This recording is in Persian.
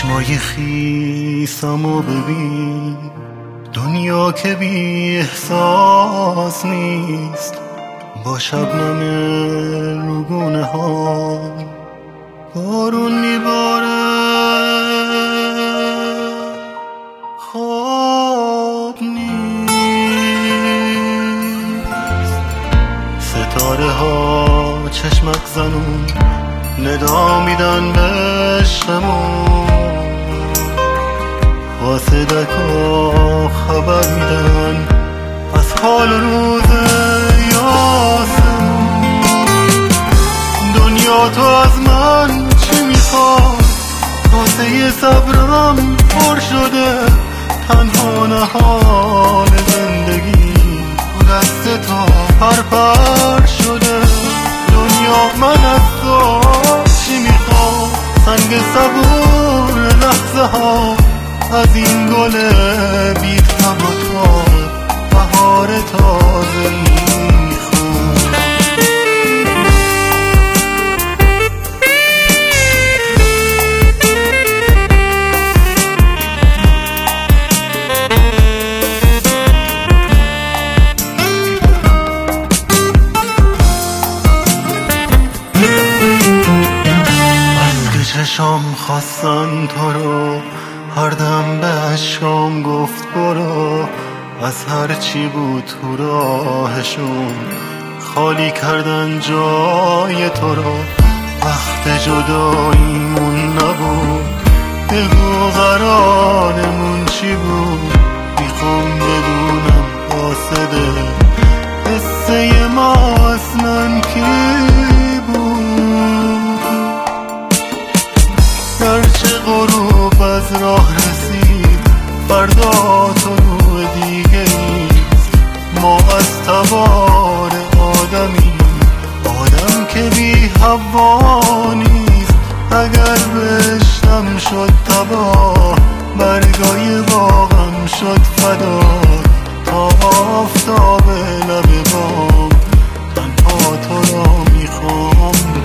چشمای خیسمو ببین، دنیا که بی احساس نیست. با شبنم روگونه ها بارون میباره، خواب نیست. ستاره ها چشمک زنون ندا میدن به عشقمون، واسه دکا خبر میدن از حال و روز یاسمون. دنیا تو از من چی میخواد؟ واسه صبرم پر شده، تنها نهال زندگی دست تو پرپر شده. دنیا من از تو چی میخواد؟ سنگ صبور لحظه ها از این گل بی تب و تاب، بهار تازه میخواد. چشام خواستن تو رو، هر دم به عشقام گفت برو. از هر چی بود تو راهشون خالی کردن جای تو رو. وقت جداییمون نبود، بگو قرارمون چی بود؟ میخوام بدونم قاصده قصه ما اصلا کی بود؟ گرچه غروب از راه رسید، فردا تو رو دیگه نیست. ما از تبار آدم که بی هوا نیست. اگر بشتم شد تباه، برگای باغم شد فدا. تا آفتاب لب بام تنها تو را میخوام